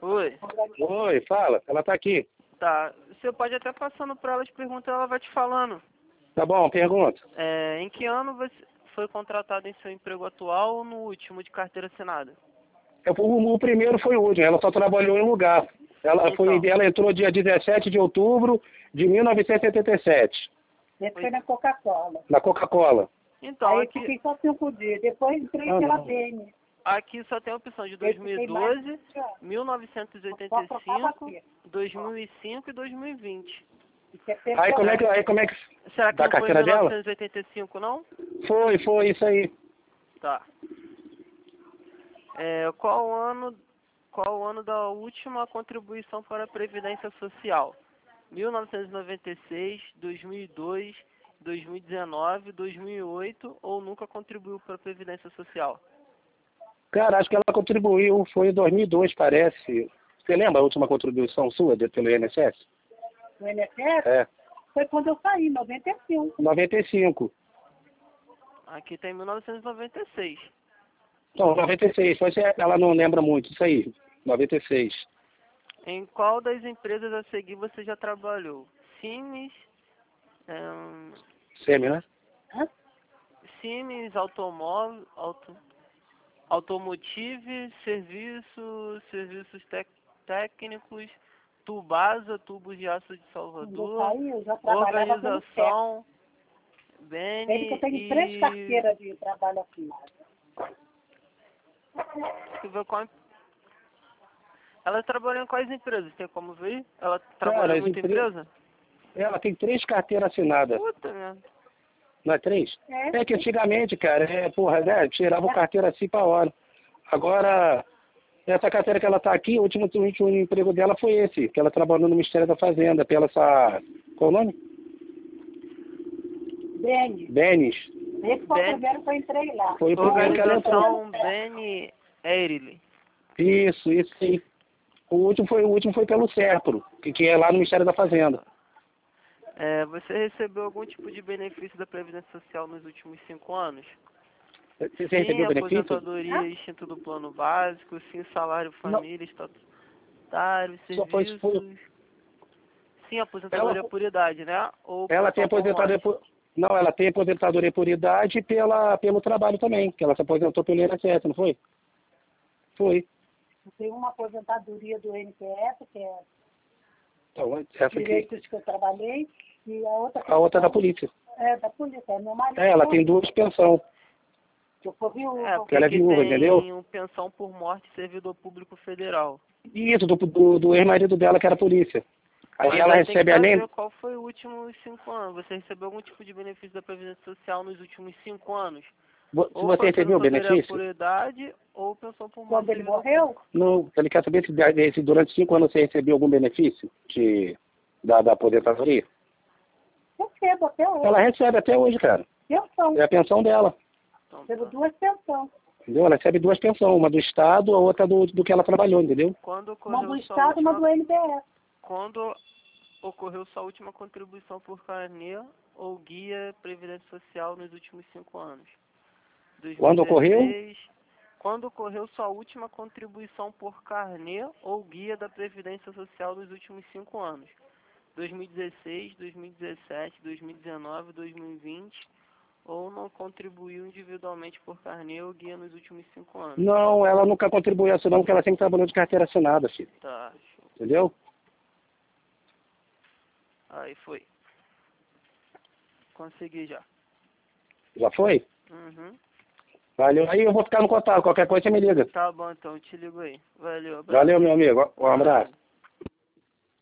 Oi. Oi, fala. Ela tá aqui. Tá. Você pode até passando para ela as perguntas, ela vai te falando. Tá bom, pergunta. Em que ano você foi contratado em seu emprego atual ou no último de carteira assinada? O primeiro foi o último, ela só trabalhou em um lugar. Ela entrou dia 17 de outubro de 1977. Esse foi na Coca-Cola. Na Coca-Cola. Então, Aí eu aqui, fiquei só 5 dias. Depois entrei pela Bene. aqui só tem a opção de 2012, 1985, 2005 e 2020. Aí como é que Será que da não foi carteira dela? 1985, não? Foi isso aí. Tá. Qual o ano da última contribuição para a Previdência Social? 1996, 2002, 2019, 2008 ou nunca contribuiu para a Previdência Social? Cara, acho que ela contribuiu, foi em 2002, parece. Você lembra a última contribuição sua pelo INSS? O INSS? É. Foi quando eu saí, em 95. 95. Aqui tem 1996. Então, 96. Ela não lembra muito, isso aí. 96. Em qual das empresas a seguir você já trabalhou? Siemens, Semi, né? Hã? Siemens Automotive, serviços técnicos, Tubasa, Tubos de Aço de Salvador, Quando eu saí, eu já trabalhava pelo CEP. Organização, Ele Beni que eu tenho 3 carteiras de trabalho aqui. Deixa eu ver qual. Ela trabalhou em quais empresas? Tem como ver? Ela trabalhou em muita empresa? Ela tem 3 carteiras assinadas. Puta merda. Não é 3? É. É que antigamente, cara, tirava carteira assim pra hora. Agora, essa carteira que ela tá aqui, o último emprego dela foi esse, que ela trabalhou no Ministério da Fazenda, pela essa... Qual o nome? Bene. Benes. Esse foi o primeiro que eu entrei lá. Foi o primeiro que ela entrou. Organização Beni Eirili. Isso sim. O último foi pelo Serpro, que é lá no Ministério da Fazenda. Você recebeu algum tipo de benefício da Previdência Social nos últimos 5 anos? Você recebeu benefício? Aposentadoria, extinto do plano básico, sim, salário, família, estatutário, serviços... Sim, aposentadoria por idade, né? Ou ela tem aposentadoria por... Não, ela tem aposentadoria por idade pelo trabalho também, que ela se aposentou pelo INSS, não foi? Foi. Tem uma aposentadoria do NPS, que é Então, essa direitos aqui. que eu trabalhei, e A outra é da polícia. É, da polícia. É meu marido. Ela tem 2 pensões. Eu sou viúva. Porque ela é aqui viúva, tem entendeu? pensão por morte de servidor público federal. Isso, do ex-marido dela, que era polícia. Aí Mas ela aí recebe tem que além... saber qual foi o último 5 anos. Você recebeu algum tipo de benefício da Previdência Social nos últimos 5 anos? Se você recebeu o benefício? Por idade ou pensão por morte. Quando ele morreu? Não, ele quer saber se durante 5 anos você recebeu algum benefício da aposentadoria. Recebo até hoje. Ela recebe até hoje, cara. Pensão. É a pensão dela. Recebo 2 pensões. Entendeu? Ela recebe 2 pensões, uma do Estado, a outra do que ela trabalhou, entendeu? Uma do Estado e uma do NPS. Quando ocorreu sua última contribuição por carnê ou guia Previdência Social nos últimos 5 anos? 2016, Quando ocorreu? Quando ocorreu sua última contribuição por carnê ou guia da Previdência Social nos últimos 5 anos? 2016, 2017, 2019, 2020, ou não contribuiu individualmente por carnê ou guia nos últimos 5 anos? Não, ela nunca contribuiu assim não, porque ela sempre trabalhou de carteira assinada, filho. Tá. Entendeu? Aí foi. Consegui já. Já foi? Uhum. Valeu. Aí eu vou ficar no contato. Qualquer coisa você me liga. Tá bom, então eu te ligo aí. Valeu, abraço. Valeu, meu amigo. Um abraço.